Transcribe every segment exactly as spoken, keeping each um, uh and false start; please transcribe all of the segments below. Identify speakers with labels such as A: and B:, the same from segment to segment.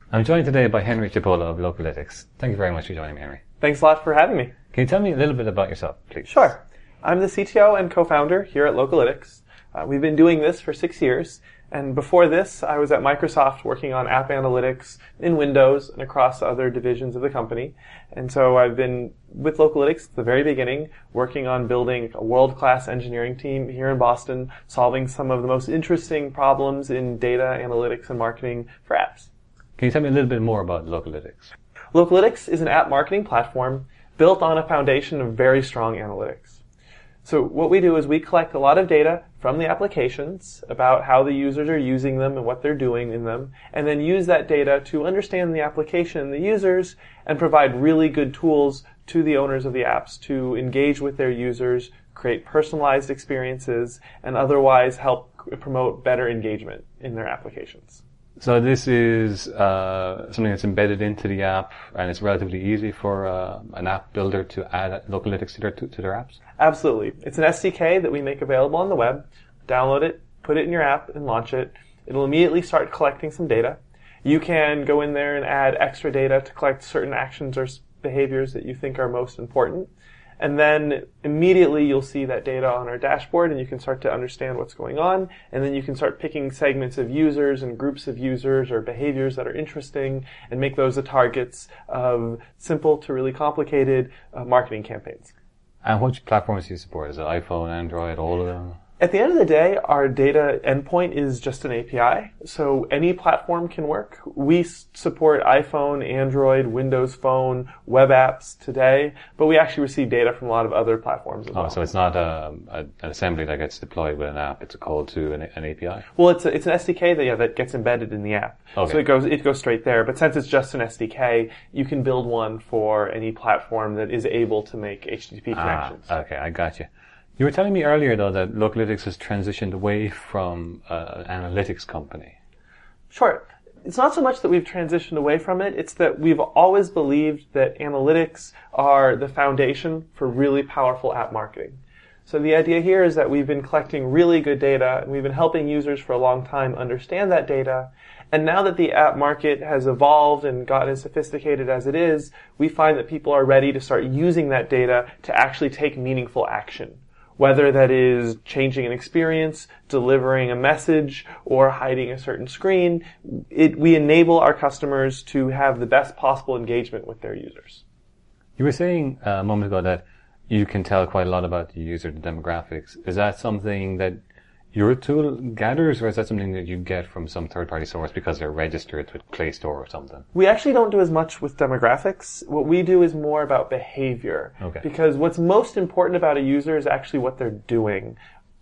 A: I'm joined today by Henry Chipola of Localytics. Thank you very much for joining me, Henry.
B: Thanks a lot for having me.
A: Can you tell me a little bit about yourself, please?
B: Sure. I'm the C T O and co-founder here at Localytics. Uh, we've been doing this for six years, and before this, I was at Microsoft working on app analytics in Windows and across other divisions of the company. And so I've been with Localytics at the very beginning, working on building a world-class engineering team here in Boston, solving some of the most interesting problems in data analytics and marketing for apps.
A: Can you tell me a little bit more about Localytics?
B: Localytics is an app marketing platform built on a foundation of very strong analytics. So what we do is we collect a lot of data from the applications about how the users are using them and what they're doing in them, and then use that data to understand the application and the users and provide really good tools to the owners of the apps to engage with their users, create personalized experiences, and otherwise help promote better engagement in their applications.
A: So this is uh, something that's embedded into the app, and it's relatively easy for uh, an app builder to add Localytics to their, to, to their apps?
B: Absolutely. It's an S D K that we make available on the web. Download it, put it in your app, and launch it. It'll immediately start collecting some data. You can go in there and add extra data to collect certain actions or behaviors that you think are most important. And then immediately you'll see that data on our dashboard, and you can start to understand what's going on. And then you can start picking segments of users and groups of users or behaviors that are interesting and make those the targets of simple to really complicated uh, marketing campaigns.
A: And which platforms do you support? Is it iPhone, Android, all of them?
B: At the end of the day, our data endpoint is just an A P I, so any platform can work. We support iPhone, Android, Windows Phone, web apps today, but we actually receive data from a lot of other platforms as
A: oh,
B: well.
A: So it's not a, a, an assembly that gets deployed with an app, it's a call to an, an A P I?
B: Well, it's a, it's an S D K that, yeah, that gets embedded in the app.
A: Okay.
B: So it goes, it goes straight there, but since it's just an S D K, you can build one for any platform that is able to make H T T P connections.
A: Ah, okay, I got you. You were telling me earlier, though, that Localytics has transitioned away from uh, an analytics company.
B: Sure. It's not so much that we've transitioned away from it, it's that we've always believed that analytics are the foundation for really powerful app marketing. So the idea here is that we've been collecting really good data, and we've been helping users for a long time understand that data. And now that the app market has evolved and gotten as sophisticated as it is, we find that people are ready to start using that data to actually take meaningful action. Whether that is changing an experience, delivering a message, or hiding a certain screen, it, we enable our customers to have the best possible engagement with their users.
A: You were saying uh, a moment ago that you can tell quite a lot about the user, the demographics. Is that something that your tool gathers, or is that something that you get from some third-party source because they're registered with Play Store or something?
B: We actually don't do as much with demographics. What we do is more about behavior.
A: Okay.
B: Because what's most important about a user is actually what they're doing.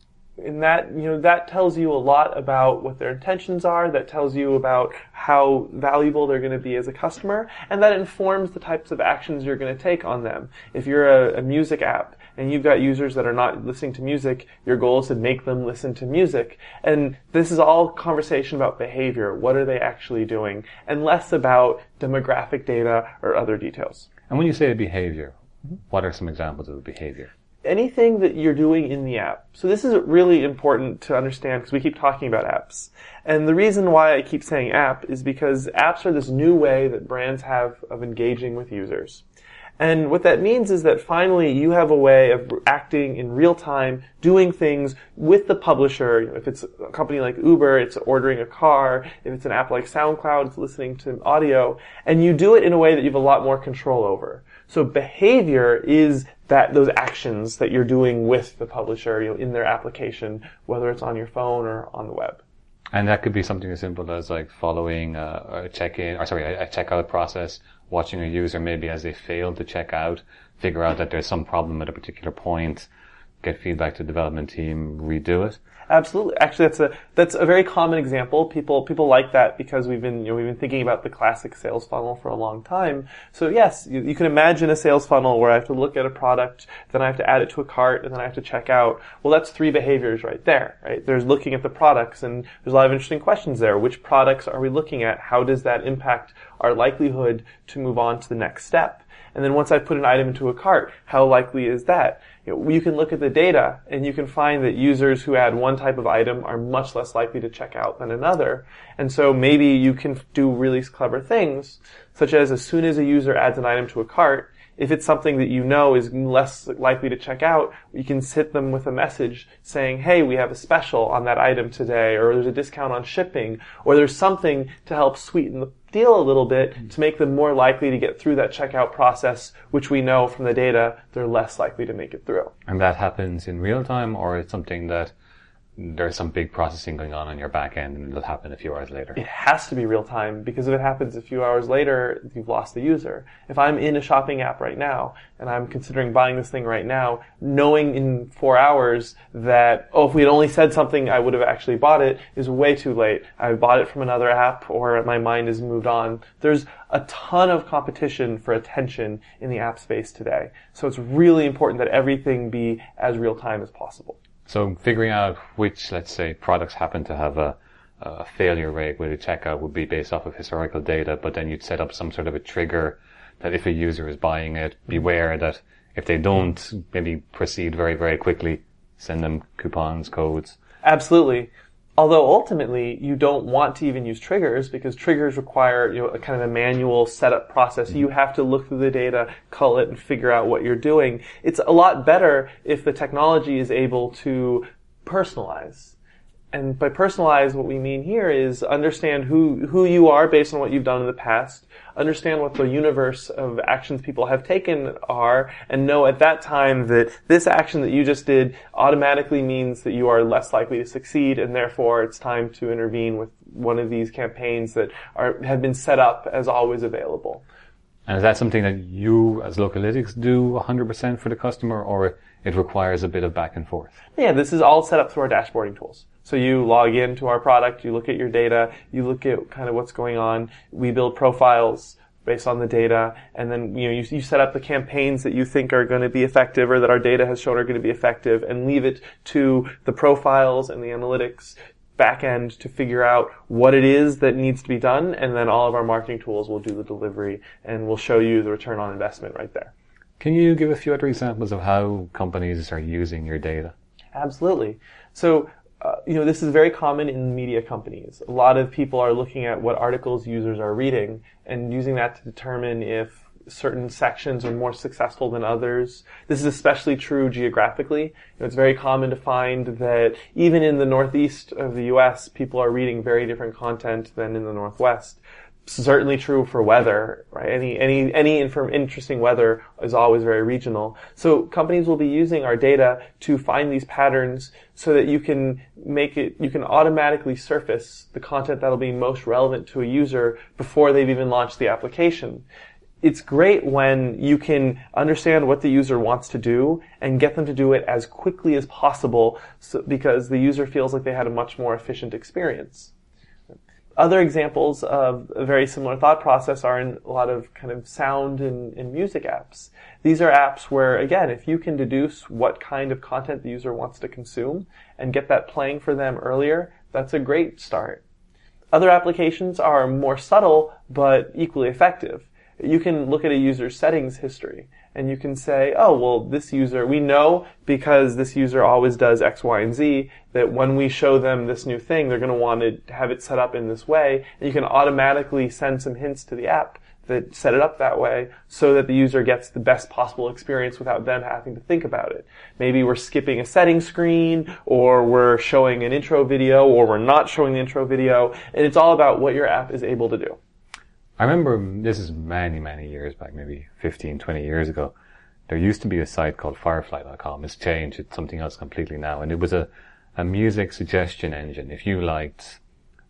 B: And that, you know, that tells you a lot about what their intentions are, that tells you about how valuable they're going to be as a customer, and that informs the types of actions you're going to take on them. If you're a, a music app and you've got users that are not listening to music, your goal is to make them listen to music. And this is all conversation about behavior. What are they actually doing? And less about demographic data or other details.
A: And when you say behavior, what are some examples of behavior?
B: Anything that you're doing in the app. So this is really important to understand because we keep talking about apps. And the reason why I keep saying app is because apps are this new way that brands have of engaging with users. And what that means is that finally you have a way of acting in real time, doing things with the publisher. You know, if it's a company like Uber, it's ordering a car. If it's an app like SoundCloud, it's listening to audio. And you do it in a way that you have a lot more control over. So behavior is that those actions that you're doing with the publisher, you know, in their application, whether it's on your phone or on the web.
A: And that could be something as simple as like following a, a check-in, or sorry, a, a checkout process, watching a user maybe as they fail to check out, figure out that there's some problem at a particular point, get feedback to the development team, redo it.
B: Absolutely. Actually, that's a that's a very common example. People people like that because we've been you know we've been thinking about the classic sales funnel for a long time. So yes, you, you can imagine a sales funnel where I have to look at a product, then I have to add it to a cart, and then I have to check out. Well, that's three behaviors right there. Right? There's looking at the products, and there's a lot of interesting questions there. Which products are we looking at? How does that impact our likelihood to move on to the next step? And then once I put an item into a cart, how likely is that? You know, you can look at the data and you can find that users who add one type of item are much less likely to check out than another. And so maybe you can do really clever things, such as as soon as a user adds an item to a cart, if it's something that you know is less likely to check out, you can hit them with a message saying, hey, we have a special on that item today, or there's a discount on shipping, or there's something to help sweeten the deal a little bit to make them more likely to get through that checkout process, which we know from the data they're less likely to make it through.
A: And that happens in real time, or it's something that there's some big processing going on on your back end and it'll happen a few hours later?
B: It has to be real time, because if it happens a few hours later, you've lost the user. If I'm in a shopping app right now and I'm considering buying this thing right now, knowing in four hours that, oh, if we had only said something, I would have actually bought it, is way too late. I bought it from another app, or my mind has moved on. There's a ton of competition for attention in the app space today. So it's really important that everything be as real time as possible.
A: So figuring out which, let's say, products happen to have a, a failure rate with a checkout would be based off of historical data, but then you'd set up some sort of a trigger that if a user is buying it, beware that if they don't maybe proceed very, very quickly, send them coupons, codes.
B: Absolutely. Although ultimately you don't want to even use triggers, because triggers require, you know, a kind of a manual setup process. You have to look through the data, cull it, and figure out what you're doing. It's a lot better if the technology is able to personalize. And by personalize, what we mean here is understand who, who you are based on what you've done in the past, understand what the universe of actions people have taken are, and know at that time that this action that you just did automatically means that you are less likely to succeed, and therefore it's time to intervene with one of these campaigns that are, have been set up as always available.
A: And is that something that you, as Localytics, do one hundred percent for the customer, or it requires a bit of back and forth?
B: Yeah, this is all set up through our dashboarding tools. So you log into our product, you look at your data, you look at kind of what's going on. We build profiles based on the data, and then you know you, you set up the campaigns that you think are going to be effective, or that our data has shown are going to be effective, and leave it to the profiles and the analytics back end to figure out what it is that needs to be done, and then all of our marketing tools will do the delivery, and we'll show you the return on investment right there.
A: Can you give a few other examples of how companies are using your data?
B: Absolutely. So, uh, you know, this is very common in media companies. A lot of people are looking at what articles users are reading and using that to determine if certain sections are more successful than others. This is especially true geographically. You know, it's very common to find that even in the northeast of the U S, people are reading very different content than in the northwest. Certainly true for weather, right? Any, any, any inf- interesting weather is always very regional. So companies will be using our data to find these patterns so that you can make it, you can automatically surface the content that'll be most relevant to a user before they've even launched the application. It's great when you can understand what the user wants to do and get them to do it as quickly as possible, so, because the user feels like they had a much more efficient experience. Other examples of a very similar thought process are in a lot of kind of sound and, and music apps. These are apps where, again, if you can deduce what kind of content the user wants to consume and get that playing for them earlier, that's a great start. Other applications are more subtle but equally effective. You can look at a user's settings history and you can say, oh, well, this user, we know because this user always does X, Y, and Z, that when we show them this new thing, they're going to want to have it set up in this way. And you can automatically send some hints to the app that set it up that way so that the user gets the best possible experience without them having to think about it. Maybe we're skipping a setting screen, or we're showing an intro video, or we're not showing the intro video. And it's all about what your app is able to do.
A: I remember, this is many, many years back, maybe fifteen, twenty years ago, there used to be a site called Firefly dot com. It's changed. It's something else completely now. And it was a, a music suggestion engine. If you liked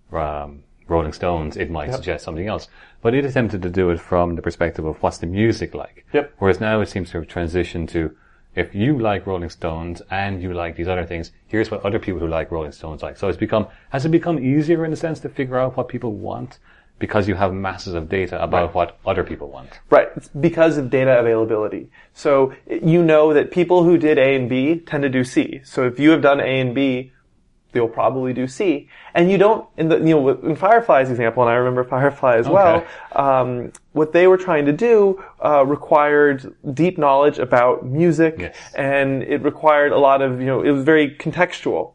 A: um, Rolling Stones, it might yep. suggest something else. But it attempted to do it from the perspective of what's the music like.
B: Yep.
A: Whereas now it seems to have transitioned to, if you like Rolling Stones and you like these other things, here's what other people who like Rolling Stones like. So it's become, has it become easier in a sense to figure out what people want? Because you have masses of data about right. what other people want.
B: Right. It's because of data availability. So you know that people who did A and B tend to do C. So if you have done A and B, they'll probably do C. And you don't, in the, you know, in Firefly's example, and I remember Firefly as well,
A: okay.
B: um, what they were trying to do, uh, required deep knowledge about music,
A: yes.
B: and it required a lot of, you know, it was very contextual.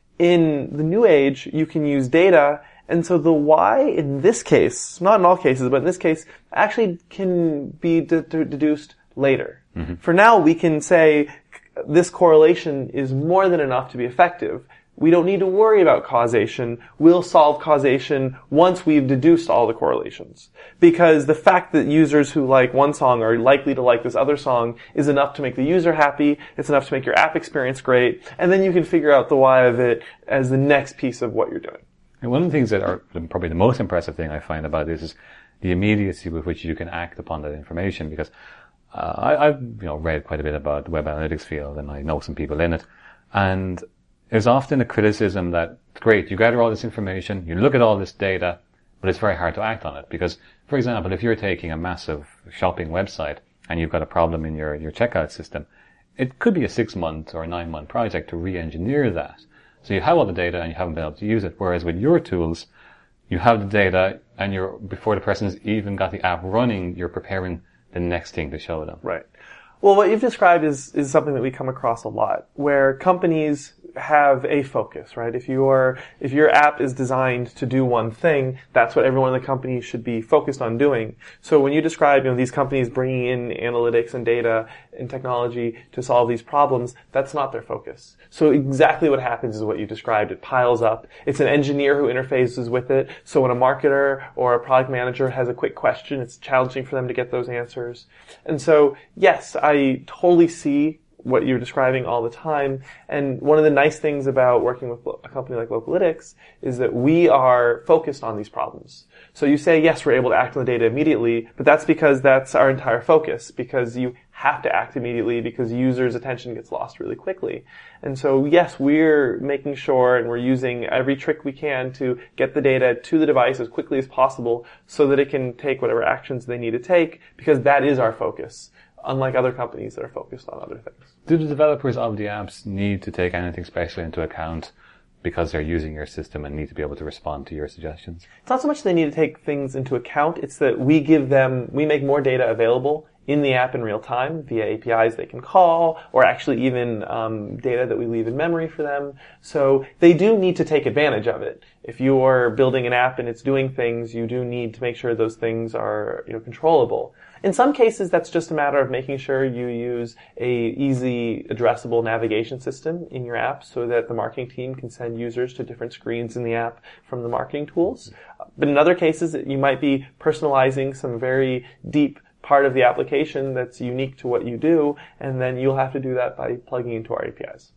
B: In the new age, you can use data, and so the why in this case, not in all cases, but in this case, actually can be de- de- deduced later.
A: Mm-hmm.
B: For now, we can say this correlation is more than enough to be effective. We don't need to worry about causation. We'll solve causation once we've deduced all the correlations. Because the fact that users who like one song are likely to like this other song is enough to make the user happy. It's enough to make your app experience great. And then you can figure out the why of it as the next piece of what you're doing.
A: And one of the things that are probably the most impressive thing I find about this is the immediacy with which you can act upon that information. Because uh, I, I've you know read quite a bit about the web analytics field, and I know some people in it. And there's often a criticism that, great, you gather all this information, you look at all this data, but it's very hard to act on it. Because, for example, if you're taking a massive shopping website and you've got a problem in your, your checkout system, it could be a six-month or a nine-month project to re-engineer that. So you have all the data and you haven't been able to use it. Whereas with your tools, you have the data and you're, before the person's even got the app running, you're preparing the next thing to show them.
B: Right. Well, what you've described is, is something that we come across a lot, where companies have a focus, right? If your, if your app is designed to do one thing, that's what everyone in the company should be focused on doing. So when you describe, you know, these companies bringing in analytics and data and technology to solve these problems, that's not their focus. So exactly what happens is what you described. It piles up. It's an engineer who interfaces with it. So when a marketer or a product manager has a quick question, it's challenging for them to get those answers. And so, yes, I totally see what you're describing all the time. And one of the nice things about working with a company like Localytics is that we are focused on these problems. So you say, yes, we're able to act on the data immediately, but that's because that's our entire focus, because you have to act immediately because users' attention gets lost really quickly. And so, yes, we're making sure and we're using every trick we can to get the data to the device as quickly as possible so that it can take whatever actions they need to take, because that is our focus, unlike other companies that are focused on other things.
A: Do the developers of the apps need to take anything special into account because they're using your system and need to be able to respond to your suggestions?
B: It's not so much they need to take things into account, it's that we give them, we make more data available in the app in real time via A P Is they can call, or actually even um, data that we leave in memory for them. So they do need to take advantage of it. If you're building an app and it's doing things, you do need to make sure those things are, you know, controllable. In some cases, that's just a matter of making sure you use a easy addressable navigation system in your app so that the marketing team can send users to different screens in the app from the marketing tools. But in other cases, you might be personalizing some very deep part of the application that's unique to what you do, and then you'll have to do that by plugging into our A P Is.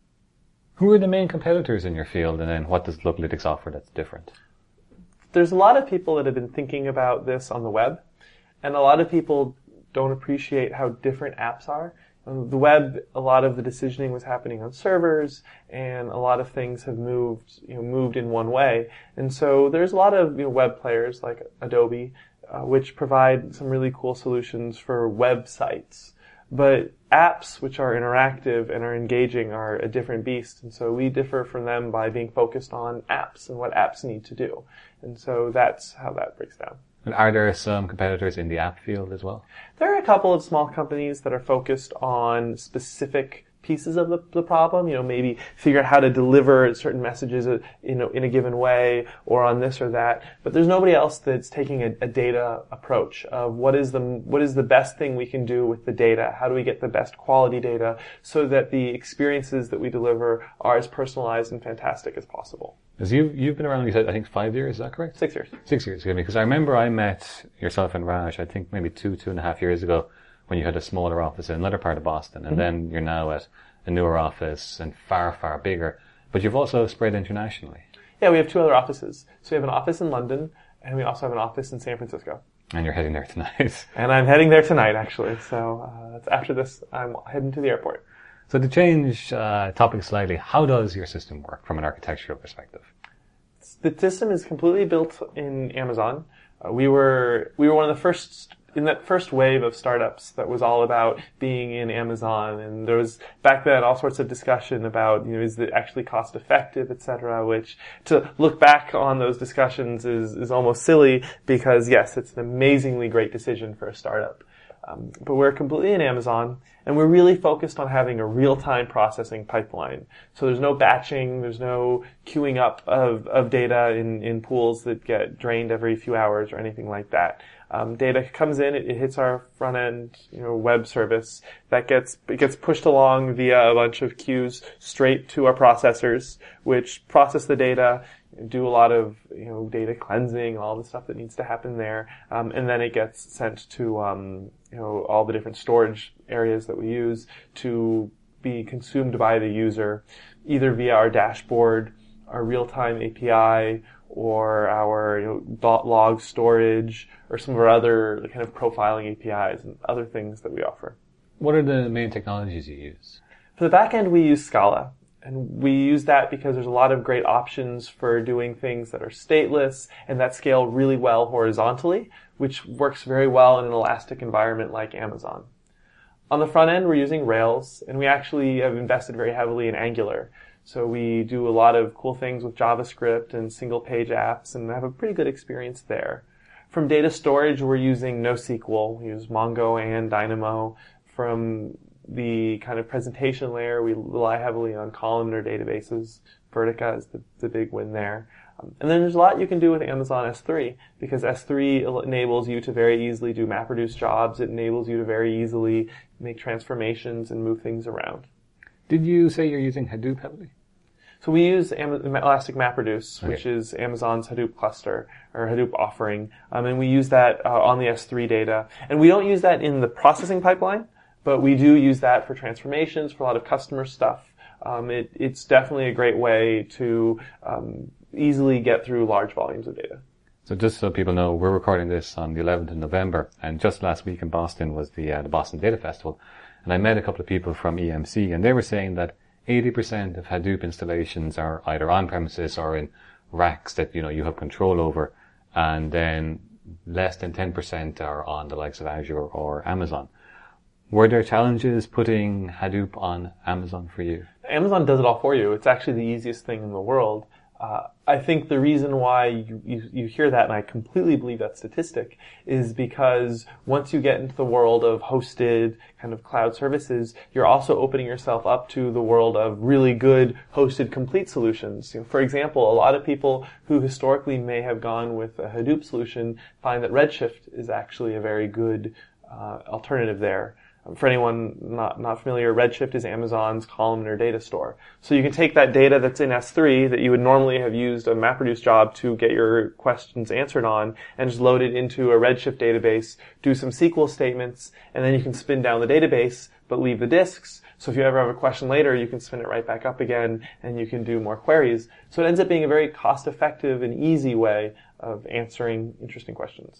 A: Who are the main competitors in your field, and then what does Localytics offer that's different?
B: There's a lot of people that have been thinking about this on the web, and a lot of people don't appreciate how different apps are. On the web, a lot of the decisioning was happening on servers, and a lot of things have moved, you know, moved in one way. And so there's a lot of, you know, web players like Adobe, uh, which provide some really cool solutions for websites. But apps which are interactive and are engaging are a different beast, and so we differ from them by being focused on apps and what apps need to do. And so that's how that breaks down.
A: And are there some competitors in the app field as well?
B: There are a couple of small companies that are focused on specific pieces of the, the problem, you know, maybe figure out how to deliver certain messages, you know, in a given way, or on this or that. But there's nobody else that's taking a, a data approach of what is the what is the best thing we can do with the data? How do we get the best quality data so that the experiences that we deliver are as personalized and fantastic as possible?
A: Because you've, you've been around, you said, I think five years, is that correct?
B: Six years.
A: Six years, excuse me. Because I remember I met yourself and Raj, I think maybe two, two and a half years ago, when you had a smaller office in another part of Boston, and mm-hmm. then you're now at a newer office and far, far bigger. But you've also spread internationally. Yeah,
B: we have two other offices. So we have an office in London, and we also have an office in San Francisco.
A: And you're heading there tonight.
B: And I'm heading there tonight, actually. So uh, that's after this, I'm heading to the airport.
A: So to change uh, topic slightly, how does your system work from an architectural perspective?
B: The system is completely built in Amazon. Uh, we were we were one of the first in that first wave of startups that was all about being in Amazon, and there was back then all sorts of discussion about, you know, is it actually cost effective, et cetera. Which, to look back on those discussions is is almost silly, because yes, it's an amazingly great decision for a startup. Um, but we're completely in Amazon, and we're really focused on having a real-time processing pipeline. So there's no batching, there's no queuing up of, of data in, in pools that get drained every few hours or anything like that. Um, data comes in, it, it hits our front-end, you know, web service. That gets, it gets pushed along via a bunch of queues straight to our processors, which process the data, do a lot of, you know, data cleansing, all the stuff that needs to happen there, um, and then it gets sent to, um, you know, all the different storage areas that we use to be consumed by the user, either via our dashboard, our real-time A P I, or our, you know, log storage, or some of our other kind of profiling A P Is and other things that we offer.
A: What are the main technologies you use?
B: For the back end, we use Scala. And we use that because there's a lot of great options for doing things that are stateless and that scale really well horizontally, which works very well in an elastic environment like Amazon. On the front end, we're using Rails, and we actually have invested very heavily in Angular. So we do a lot of cool things with JavaScript and single-page apps, and have a pretty good experience there. From data storage, we're using NoSQL. We use Mongo and Dynamo. From the kind of presentation layer, we rely heavily on columnar databases. Vertica is the, the big win there. Um, and then there's a lot you can do with Amazon S three, because S three enables you to very easily do MapReduce jobs. It enables you to very easily make transformations and move things around.
A: Did you say you're using Hadoop heavily?
B: So we use Am- Elastic MapReduce,
A: Okay.
B: which is Amazon's Hadoop cluster, or Hadoop offering. Um, and we use that uh, on the S three data. And we don't use that in the processing pipeline, but we do use that for transformations, for a lot of customer stuff. Um, it, it's definitely a great way to um, easily get through large volumes of data.
A: So just so people know, we're recording this on the eleventh of November, and just last week in Boston was the uh, the Boston Data Festival, and I met a couple of people from E M C, and they were saying that eighty percent of Hadoop installations are either on-premises or in racks that, you know, you have control over, and then less than ten percent are on the likes of Azure or Amazon. Were there challenges putting Hadoop on Amazon for you?
B: Amazon does it all for you. It's actually the easiest thing in the world. Uh, I think the reason why you, you, you hear that, and I completely believe that statistic, is because once you get into the world of hosted kind of cloud services, you're also opening yourself up to the world of really good hosted complete solutions. You know, for example, a lot of people who historically may have gone with a Hadoop solution find that Redshift is actually a very good uh, alternative there. For anyone not, not familiar, Redshift is Amazon's columnar data store. So you can take that data that's in S three that you would normally have used a MapReduce job to get your questions answered on, and just load it into a Redshift database, do some S Q L statements, and then you can spin down the database, but leave the disks. So if you ever have a question later, you can spin it right back up again, and you can do more queries. So it ends up being a very cost-effective and easy way of answering interesting questions.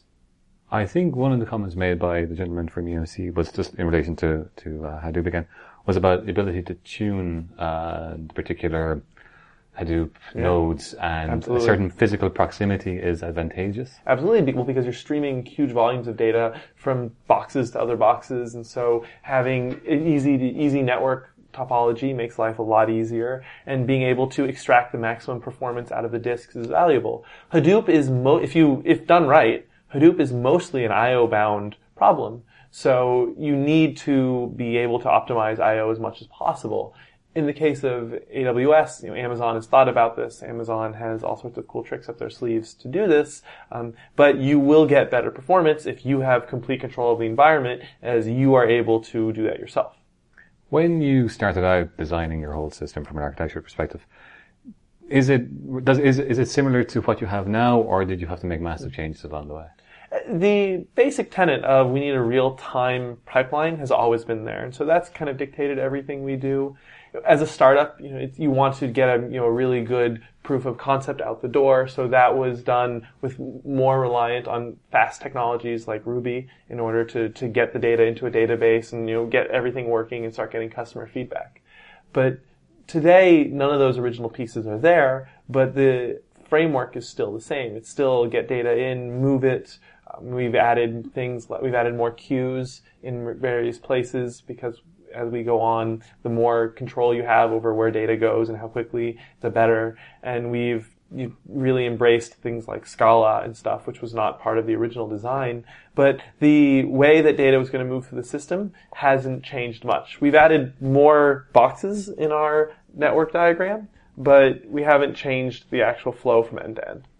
A: I think one of the comments made by the gentleman from E M C was just in relation to, to uh, Hadoop again, was about the ability to tune uh, the particular Hadoop
B: Yeah,
A: nodes, and
B: absolutely.
A: a certain physical proximity is advantageous.
B: Absolutely, well, because you're streaming huge volumes of data from boxes to other boxes, and so having an easy, easy network topology makes life a lot easier, and being able to extract the maximum performance out of the disks is valuable. Hadoop is, mo- if you, if done right, Hadoop is mostly an I O-bound problem. So you need to be able to optimize I O as much as possible. In the case of A W S, you know, Amazon has thought about this. Amazon has all sorts of cool tricks up their sleeves to do this. Um, but you will get better performance if you have complete control of the environment, as you are able to do that yourself.
A: When you started out designing your whole system from an architecture perspective, is it does is is it similar to what you have now, or did you have to make massive changes along the way?
B: The basic tenet of we need a real-time pipeline has always been there, and so that's kind of dictated everything we do. As a startup, you know, it, you want to get a you know a really good proof of concept out the door, so that was done with more reliant on fast technologies like Ruby in order to to get the data into a database and you know get everything working and start getting customer feedback. But today, none of those original pieces are there, but the framework is still the same. It's still get data in, move it. Um, we've added things, like we've added more queues in various places because as we go on, the more control you have over where data goes and how quickly, the better. And we've you really embraced things like Scala and stuff, which was not part of the original design. But the way that data was going to move through the system hasn't changed much. We've added more boxes in our network diagram, but we haven't changed the actual flow from end to end.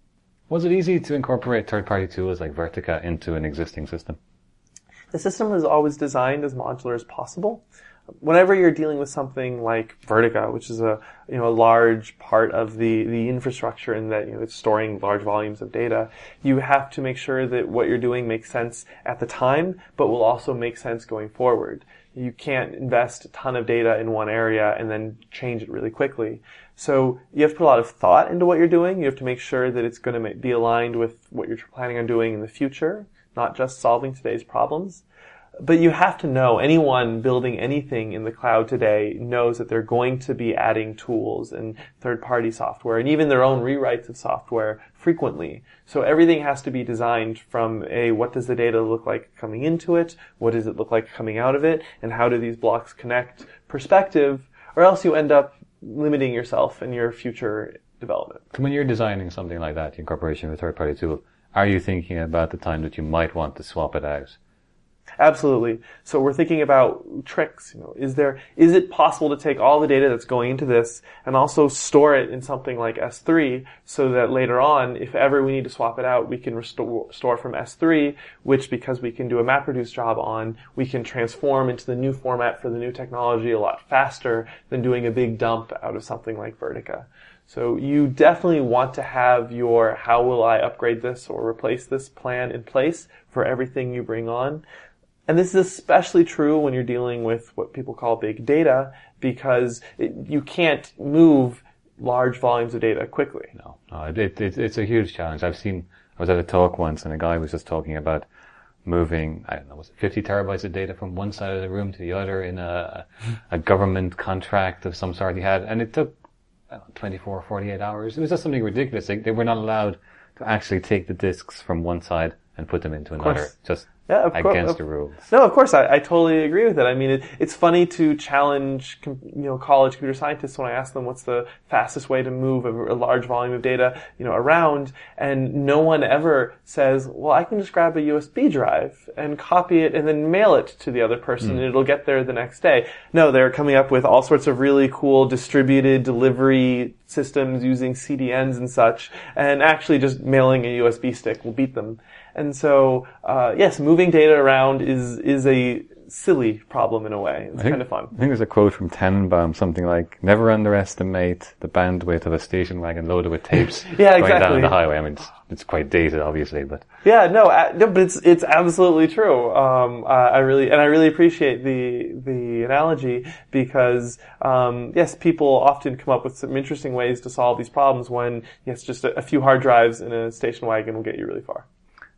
A: Was it easy to incorporate third-party tools like Vertica into an existing system?
B: The system was always designed as modular as possible. Whenever you're dealing with something like Vertica, which is a you know a large part of the the infrastructure in that you know it's storing large volumes of data, you have to make sure that what you're doing makes sense at the time, but will also make sense going forward. You can't invest a ton of data in one area and then change it really quickly. So you have to put a lot of thought into what you're doing. You have to make sure that it's going to be aligned with what you're planning on doing in the future, not just solving today's problems. But you have to know, anyone building anything in the cloud today knows that they're going to be adding tools and third-party software and even their own rewrites of software frequently. So everything has to be designed from a, what does the data look like coming into it? What does it look like coming out of it? And how do these blocks connect perspective? Or else you end up limiting yourself in your future development.
A: When you're designing something like that, in incorporation with a third-party tool, are you thinking about the time that you might want to swap it out?
B: Absolutely. So we're thinking about tricks. You know, is there, is it possible to take all the data that's going into this and also store it in something like S three so that later on, if ever we need to swap it out, we can restore, store from S three, which because we can do a MapReduce job on, we can transform into the new format for the new technology a lot faster than doing a big dump out of something like Vertica. So you definitely want to have your how will I upgrade this or replace this plan in place for everything you bring on. And this is especially true when you're dealing with what people call big data, because it, you can't move large volumes of data quickly.
A: No, no, it, it, it's a huge challenge. I've seen, I was at a talk once and a guy was just talking about moving, I don't know, was it fifty terabytes of data from one side of the room to the other in a, a government contract of some sort he had, and it took I don't know, twenty-four, forty-eight hours. It was just something ridiculous. They, they were not allowed to actually take the disks from one side and put them into another. Just
B: Yeah, of
A: against
B: course.
A: the rules.
B: No, of course, I, I totally agree with it. I mean, it, it's funny to challenge, you know, college computer scientists when I ask them what's the fastest way to move a, a large volume of data, you know, around, and no one ever says, well, I can just grab a U S B drive and copy it and then mail it to the other person mm. and it'll get there the next day. No, they're coming up with all sorts of really cool distributed delivery systems using C D Ns and such, and actually just mailing a U S B stick will beat them. And so, uh, yes, moving data around is, is a silly problem in a way. It's
A: think,
B: kind of fun.
A: I think there's a quote from Tannenbaum, something like, never underestimate the bandwidth of a station wagon loaded with tapes
B: yeah,
A: going
B: exactly.
A: down the highway. I mean, it's, it's quite dated, obviously, but.
B: Yeah, no, uh, no, but it's, it's absolutely true. Um, uh, I really, and I really appreciate the, the analogy because, um, yes, people often come up with some interesting ways to solve these problems when, yes, just a, a few hard drives in a station wagon will get you really far.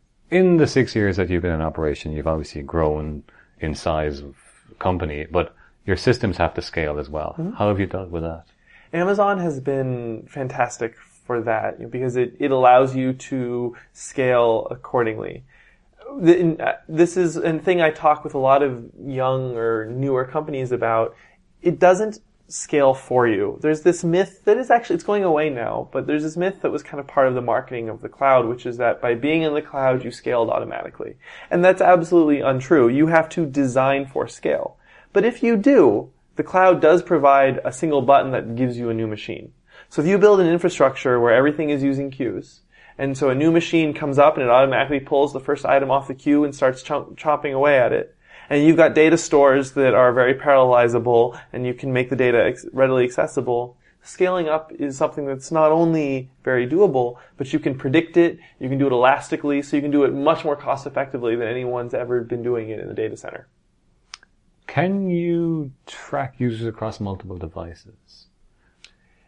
A: In the six years that you've been in operation, you've obviously grown in size of company, but your systems have to scale as well. Mm-hmm. How have you dealt with that?
B: Amazon has been fantastic for that, you know, because it, it allows you to scale accordingly. This is a thing I talk with a lot of young or newer companies about. It doesn't scale for you. There's this myth that is actually, it's going away now, but there's this myth that was kind of part of the marketing of the cloud, which is that by being in the cloud, you scaled automatically. And that's absolutely untrue. You have to design for scale. But if you do, the cloud does provide a single button that gives you a new machine. So if you build an infrastructure where everything is using queues, and so a new machine comes up and it automatically pulls the first item off the queue and starts chomp- chopping away at it, and you've got data stores that are very parallelizable and you can make the data ex- readily accessible, scaling up is something that's not only very doable, but you can predict it, you can do it elastically, so you can do it much more cost effectively than anyone's ever been doing it in the data center.
A: Can you track users across multiple devices?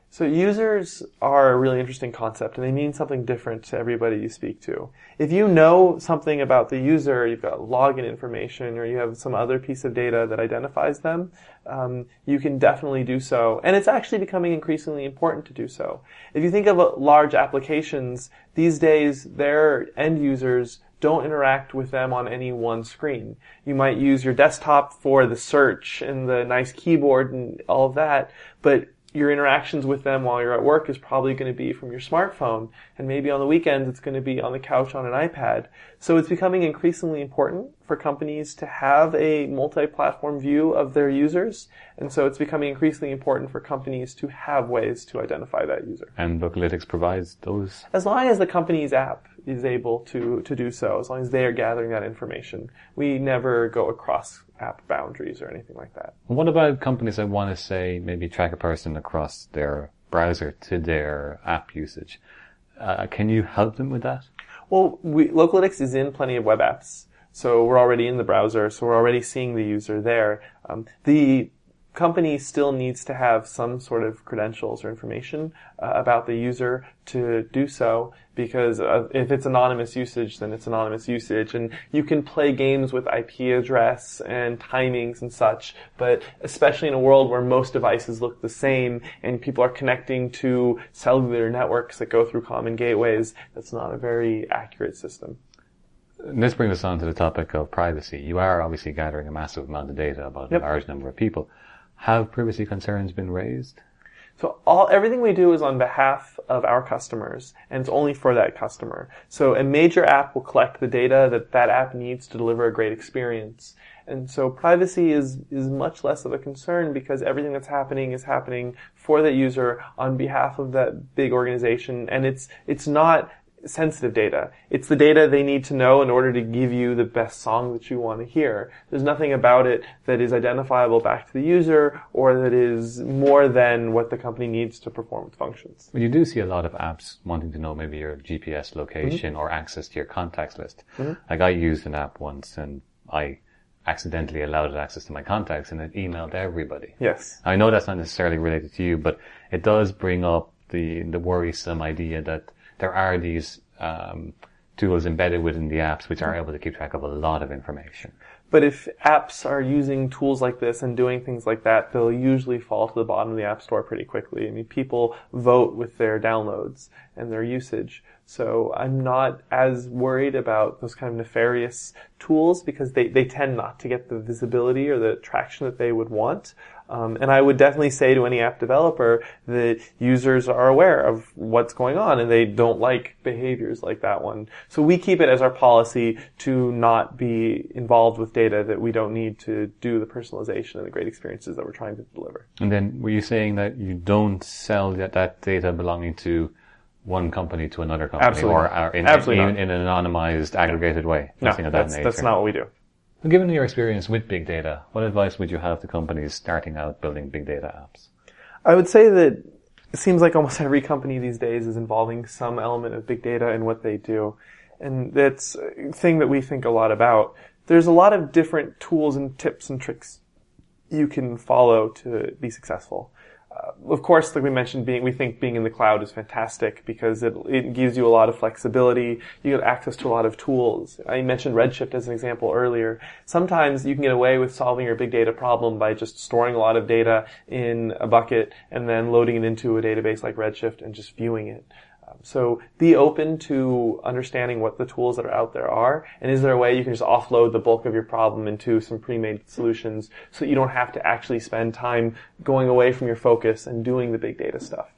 B: So users are a really interesting concept, and they mean something different to everybody you speak to. If you know something about the user, you've got login information, or you have some other piece of data that identifies them, um, you can definitely do so. And it's actually becoming increasingly important to do so. If you think of uh, large applications, these days their end users don't interact with them on any one screen. You might use your desktop for the search and the nice keyboard and all of that, but your interactions with them while you're at work is probably going to be from your smartphone, and maybe on the weekends it's going to be on the couch on an iPad. So it's becoming increasingly important for companies to have a multi-platform view of their users, and so it's becoming increasingly important for companies to have ways to identify that user.
A: And Lookalytics provides those?
B: As long as the company's app is able to, to do so, as long as they are gathering that information. We never go across app boundaries or anything like that.
A: What about companies that want to, say, maybe track a person across their browser to their app usage? Uh, can you help them with that?
B: Well, we, Lookalytics is in plenty of web apps, so we're already in the browser, so we're already seeing the user there. Um, the company still needs to have some sort of credentials or information uh, about the user to do so, because uh, if it's anonymous usage, then it's anonymous usage, and you can play games with I P address and timings and such, but especially in a world where most devices look the same and people are connecting to cellular networks that go through common gateways, that's not a very accurate system.
A: This brings us on to the topic of privacy. You are obviously gathering a massive amount of data about
B: Yep.
A: a large number of people. Have privacy concerns been raised?
B: So all everything we do is on behalf of our customers, and it's only for that customer. So a major app will collect the data that that app needs to deliver a great experience. And so privacy is, is much less of a concern, because everything that's happening is happening for that user on behalf of that big organization, and it's it's not sensitive data. It's the data they need to know in order to give you the best song that you want to hear. There's nothing about it that is identifiable back to the user or that is more than what the company needs to perform its functions.
A: But you do see a lot of apps wanting to know maybe your G P S location mm-hmm. or access to your contacts list. Mm-hmm. Like I used an app once and I accidentally allowed it access to my contacts and it emailed everybody.
B: Yes.
A: I know that's not necessarily related to you, but it does bring up the, the worrisome idea that there are these um, tools embedded within the apps which are able to keep track of a lot of information.
B: But if apps are using tools like this and doing things like that, they'll usually fall to the bottom of the App Store pretty quickly. I mean, people vote with their downloads and their usage. So I'm not as worried about those kind of nefarious tools, because they, they tend not to get the visibility or the traction that they would want. Um, and I would definitely say to any app developer that users are aware of what's going on and they don't like behaviors like that one. So we keep it as our policy to not be involved with data that we don't need to do the personalization and the great experiences that we're trying to deliver.
A: And then were you saying that you don't sell that, that data belonging to one company to another company?
B: Absolutely.
A: Or, or in,
B: Absolutely
A: in, in an anonymized, aggregated way?
B: No,
A: Nothing of that
B: that's,
A: nature.
B: that's not what we do.
A: Given your experience with big data, what advice would you have to companies starting out building big data apps?
B: I would say that it seems like almost every company these days is involving some element of big data in what they do. And that's a thing that we think a lot about. There's a lot of different tools and tips and tricks you can follow to be successful. Uh, of course, like we mentioned, being, we think being in the cloud is fantastic because it, it gives you a lot of flexibility. You get access to a lot of tools. I mentioned Redshift as an example earlier. Sometimes you can get away with solving your big data problem by just storing a lot of data in a bucket and then loading it into a database like Redshift and just viewing it. Um, so be open to understanding what the tools that are out there are, and is there a way you can just offload the bulk of your problem into some pre-made solutions so that you don't have to actually spend time going away from your focus and doing the big data stuff.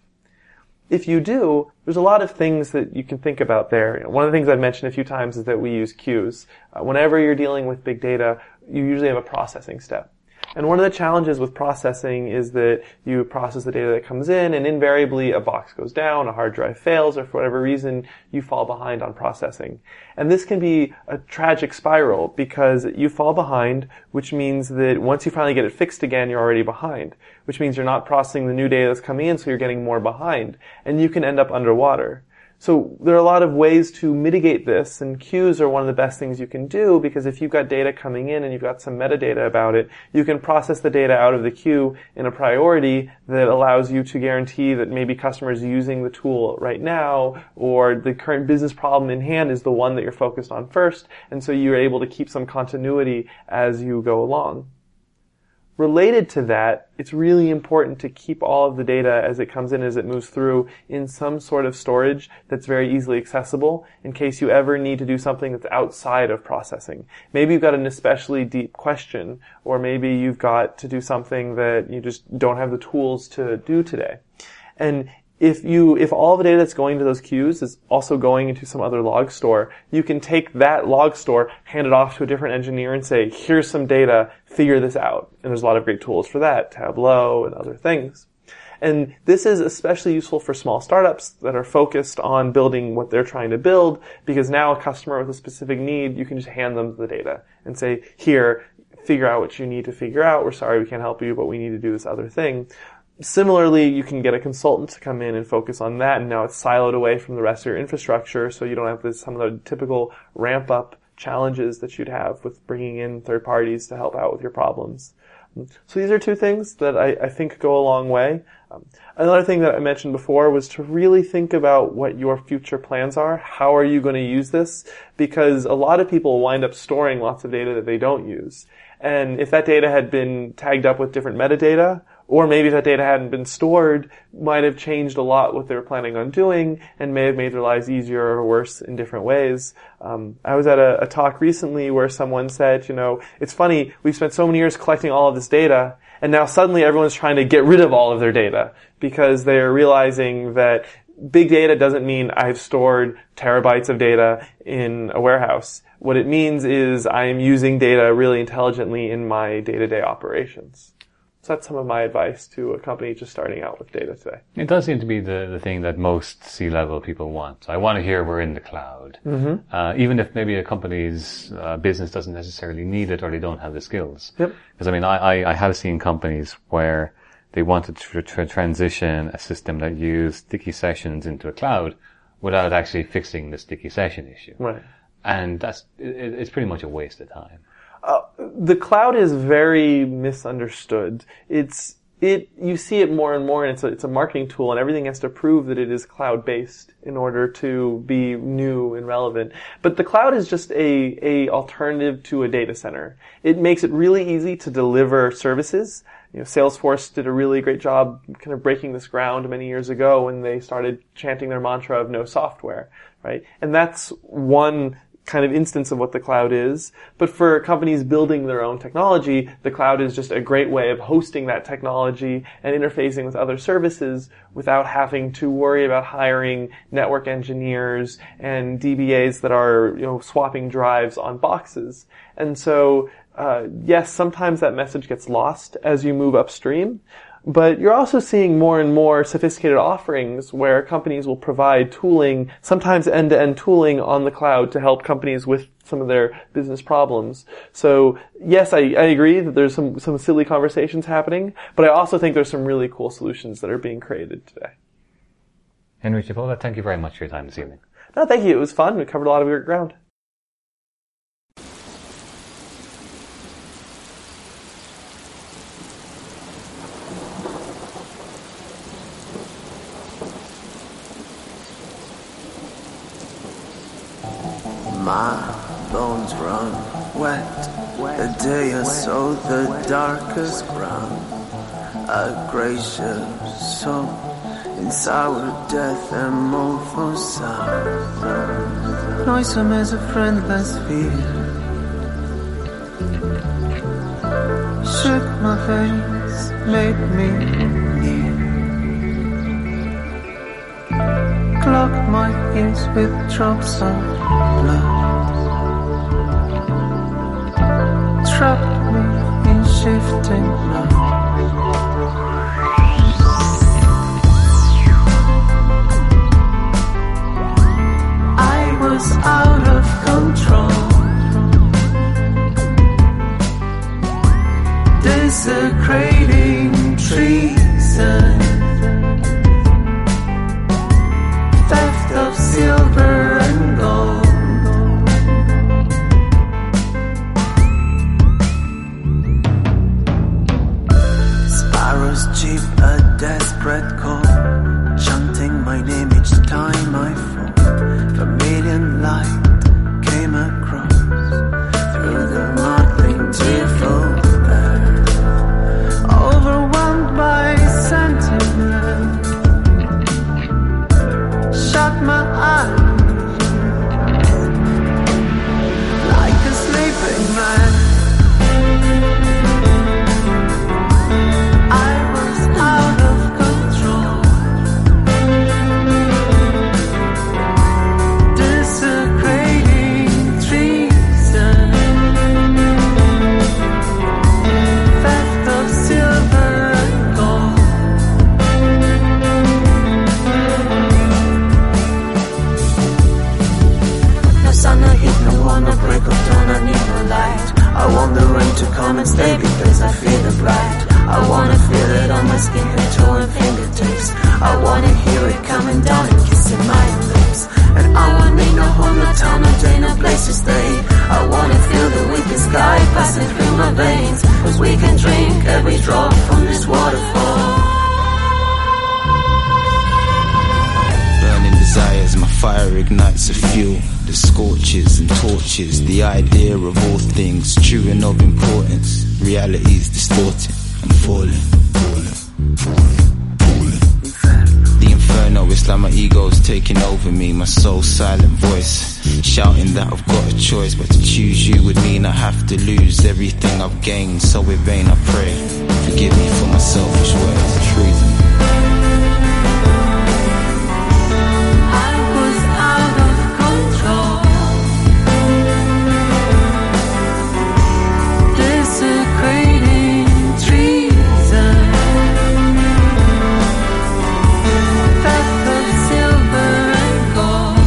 B: If you do, there's a lot of things that you can think about there. One of the things I've mentioned a few times is that we use queues. Uh, whenever you're dealing with big data, you usually have a processing step. And one of the challenges with processing is that you process the data that comes in, and invariably a box goes down, a hard drive fails, or for whatever reason, you fall behind on processing. And this can be a tragic spiral because you fall behind, which means that once you finally get it fixed again, you're already behind, which means you're not processing the new data that's coming in, so you're getting more behind. And you can end up underwater. So there are a lot of ways to mitigate this, and queues are one of the best things you can do, because if you've got data coming in and you've got some metadata about it, you can process the data out of the queue in a priority that allows you to guarantee that maybe customers using the tool right now, or the current business problem in hand is the one that you're focused on first, and so you're able to keep some continuity as you go along. Related to that, it's really important to keep all of the data as it comes in, as it moves through, in some sort of storage that's very easily accessible in case you ever need to do something that's outside of processing. Maybe you've got an especially deep question, or maybe you've got to do something that you just don't have the tools to do today. And If you, if all the data that's going to those queues is also going into some other log store, you can take that log store, hand it off to a different engineer and say, here's some data, figure this out. And there's a lot of great tools for that, Tableau and other things. And this is especially useful for small startups that are focused on building what they're trying to build, because now a customer with a specific need, you can just hand them the data and say, here, figure out what you need to figure out. We're sorry we can't help you, but we need to do this other thing. Similarly, you can get a consultant to come in and focus on that, and now it's siloed away from the rest of your infrastructure, so you don't have this, some of the typical ramp-up challenges that you'd have with bringing in third parties to help out with your problems. So these are two things that I, I think go a long way. Um, another thing that I mentioned before was to really think about what your future plans are. How are you going to use this? Because a lot of people wind up storing lots of data that they don't use. And if that data had been tagged up with different metadata, or maybe if that data hadn't been stored, might have changed a lot what they were planning on doing and may have made their lives easier or worse in different ways. Um, I was at a, a talk recently where someone said, you know, it's funny, we've spent so many years collecting all of this data, and now suddenly everyone's trying to get rid of all of their data because they're realizing that big data doesn't mean I've stored terabytes of data in a warehouse. What it means is I am using data really intelligently in my day-to-day operations. So that's some of my advice to a company just starting out with data today.
A: It does seem to be the, the thing that most C-level people want. I want to hear we're in the cloud. Mm-hmm. Uh, even if maybe a company's uh, business doesn't necessarily need it or they don't have the skills.
B: Yep.
A: Because I mean, I, I, I have seen companies where they wanted to, to transition a system that used sticky sessions into a cloud without actually fixing the sticky session issue.
B: Right.
A: And that's, it, it's pretty much a waste of time.
B: Uh, the cloud is very misunderstood. It's, it, you see it more and more, and it's a, it's a marketing tool, and everything has to prove that it is cloud-based in order to be new and relevant. But the cloud is just a, a alternative to a data center. It makes it really easy to deliver services. You know, Salesforce did a really great job kind of breaking this ground many years ago when they started chanting their mantra of no software, right? And that's one kind of instance of what the cloud is. But for companies building their own technology, the cloud is just a great way of hosting that technology and interfacing with other services without having to worry about hiring network engineers and D B As that are, you know, swapping drives on boxes. And so, uh, yes, sometimes that message gets lost as you move upstream. But you're also seeing more and more sophisticated offerings where companies will provide tooling, sometimes end-to-end tooling on the cloud to help companies with some of their business problems. So yes, I, I agree that there's some, some silly conversations happening, but I also think there's some really cool solutions that are being created today.
A: Henry Chipola, thank you very much for your time this evening.
B: No, thank you. It was fun. We covered a lot of great ground.
C: My bones run wet, the day I sow the darkest ground. A gracious soul in sour death and mournful sound. Noisome as a friendless fear, shook my veins, made me near. Clogged my ears with drops of blood, trapped me in shifting mud. I was out of control, desecrating trees and theft of desperate call, chanting my name each time I fall. Familiar light came across through the mottling tearful air, overwhelmed by sentiment. Shut my eyes like a sleeping man. I was out of control, desecrating treason, theft of silver and gold. No sun, no heat, no war, no break of dawn, I need no light. I want the rain to come and stay because I feel the bright. I wanna feel it on my skin, head, toe and fingertips. I wanna hear it coming down and kissing my lips. And I won't need no home, no town, no day, no place to stay. I wanna feel the weekend sky passing through my veins, cause we can drink every drop from this waterfall.
D: Burning desires, my fire ignites a fuel that scorches and torches the idea of all things true and of importance. Reality's distorted. I'm falling, falling, falling, falling. The inferno, it's like my ego's taking over me. My soul's silent voice shouting that I've got a choice, but to choose you would mean I have to lose everything I've gained. So in vain I pray, forgive me for my selfish ways. Treason.
C: I was out of control, desecrating treason, theft of silver and gold.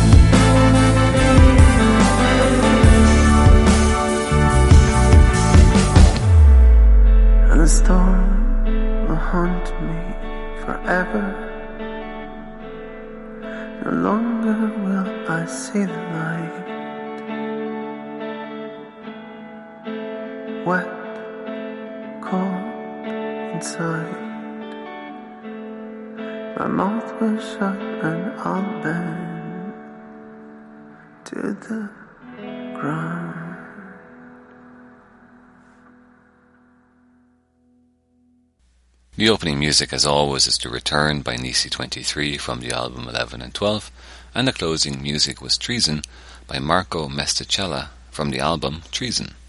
C: And the storm will haunt me forever. No longer will I see the light. Wet, cold inside. My mouth will shut and I'll bend to the ground.
A: The opening music, as always, is The Return by Nisi twenty-three from the album eleven and twelve, and the closing music was Treason by Marco Mesticella from the album Treason.